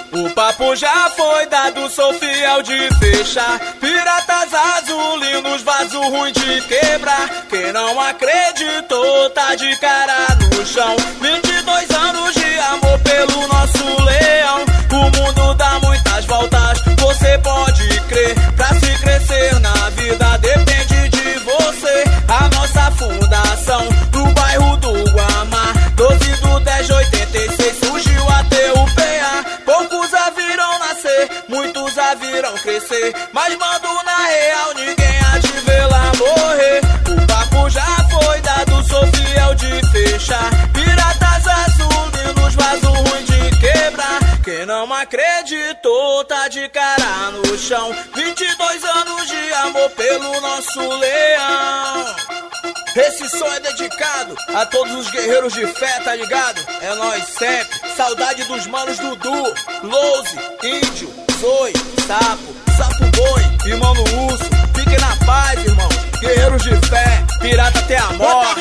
O papo já foi dado, sou fiel de fechar. Piratas azulinos, vaso ruim de quebrar. Quem não acreditou tá de cara no chão. 22 anos de amor pelo nosso leão. O mundo dá muitas voltas, você pode crer. Pra se crescer na vida depende de você. A nossa fundação do bairro do Guamá, 12 do 10/86, surgiu até o PA. Poucos a viram nascer, muitos a viram crescer, mas mando na real, ninguém há de vê-la morrer. O papo já foi dado, sou fiel de fechar. Piratas azulinos, vaso ruim de quebrar. Quem não acreditou tá de cara no chão. 22 anos de amor pelo nosso leão. Esse som é dedicado a todos os guerreiros de fé, tá ligado? É nós sempre. Saudade dos manos Dudu, Louze, Índio, Zoe, Sapo Boi e Mano Urso. Fiquem na paz, irmão. Guerreiros de fé, pirata até a morte.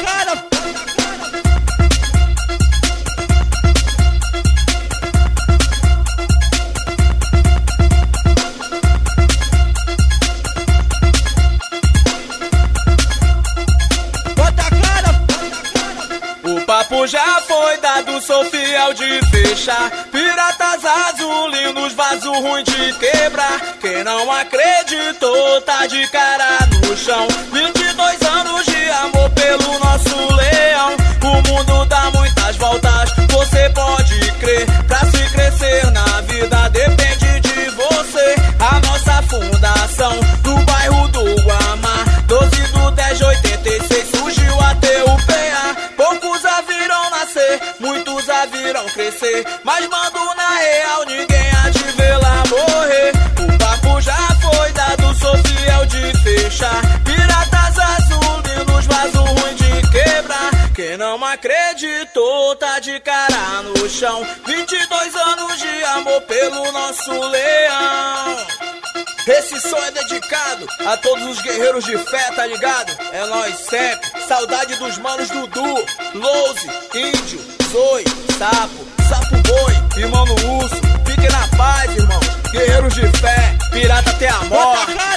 O papo já foi dado, sou fiel de fechar. Piratas azulinos, vaso ruim de quebrar. Quem não acreditou tá de cara no chão. 22 anos de amor pelo nosso leão. O mundo dá muitas voltas, você pode crer. Pra se crescer na vida depende de você. A nossa fundação do bairro do Guamá, 12 do 10/86, surgiu até o PA. Poucos a viram nascer, muitos a viram crescer, mas mando na real, ninguém há de vê-la morrer. O papo já foi dado, sou fiel de fechar. Piratas azulinos, vaso ruim de quebrar. Quem não acreditou tá de cara no chão. 22 anos de amor pelo nosso leão. Esse som é dedicado a todos os guerreiros de fé, tá ligado? É nós sempre. Saudade dos manos Dudu, Louze, Índio, Zoe, Sapo Boi e Mano Urso. Fiquem na paz, irmão. Guerreiros de fé, pirata até a morte.